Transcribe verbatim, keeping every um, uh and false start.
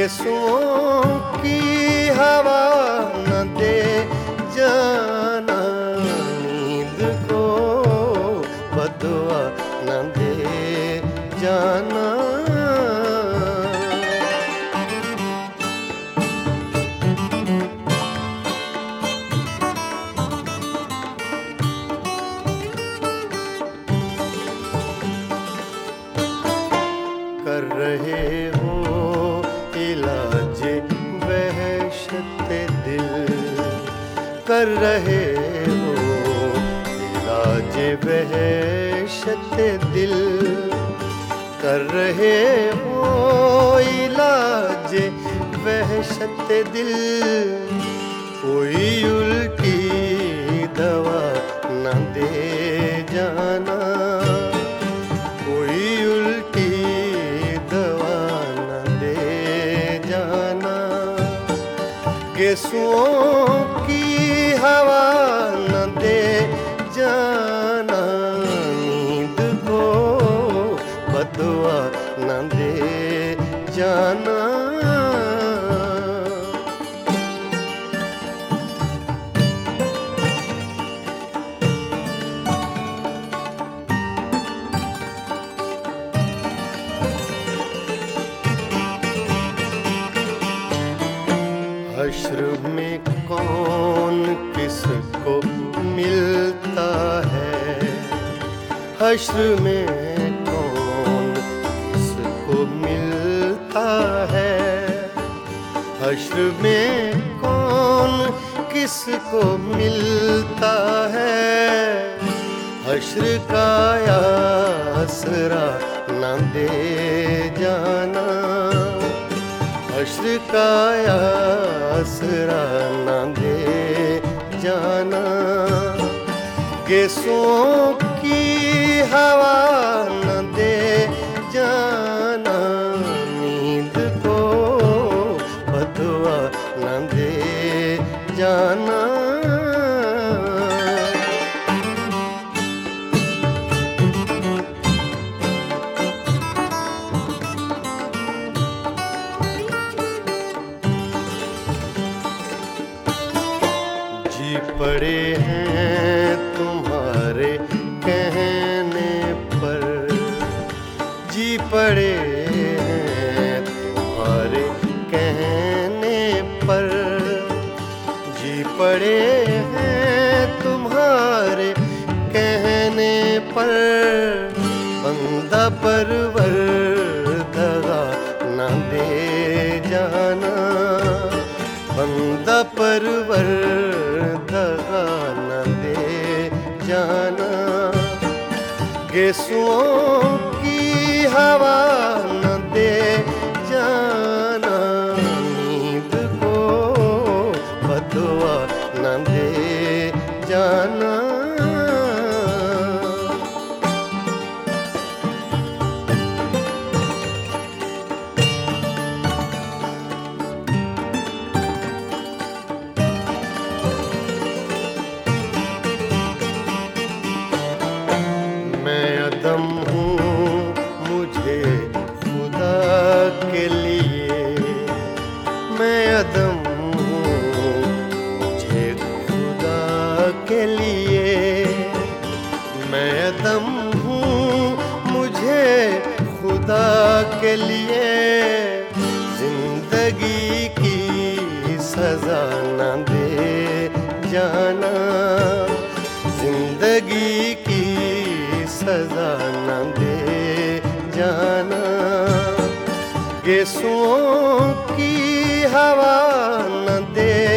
गेसुओं की हवा न दे जाना, नींद को बदुआ न दे जाना। कर रहे हो इलाज वहशत दिल, कर रहे हो इलाज वहशत दिल, कर रहे हो इलाज वहशत दिल। कोई उल्टी दवा न दे जाना, कोई उल्टी दवा न दे जाना। गेसुओं की हवा न दे जाना, नींद को बदुआ न दे जाना। हश्र में कौन किसको मिलता है, हश्र में कौन किसको मिलता है, हश्र में कौन किसको मिलता है। हश्र का आसरा न दे जाना, हश्र का आसरा न दे जाना। गेसुओं की हवा न दे जाना, नींद को बदुआ न दे जाना। जी पड़े हैं तुम्हारे कहने पर, जी पड़े हैं तुम्हारे कहने पर, जी पड़े हैं तुम्हारे कहने पर। बंदा परवर दगा न दे जाना, बंदा परवर दगा न दे जाना। गेसुओं की हवा न दे जाना, नींद को बदुआ न दे जाना। मैं अदम हूँ मुझे खुदा के लिए, मैं अदम हूँ मुझे खुदा के लिए, मैं अदम हूँ मुझे खुदा के लिए। जिंदगी की सजा न दे जाना, जिंदगी की सजा न दे जाना। गेसुओं की हवा न दे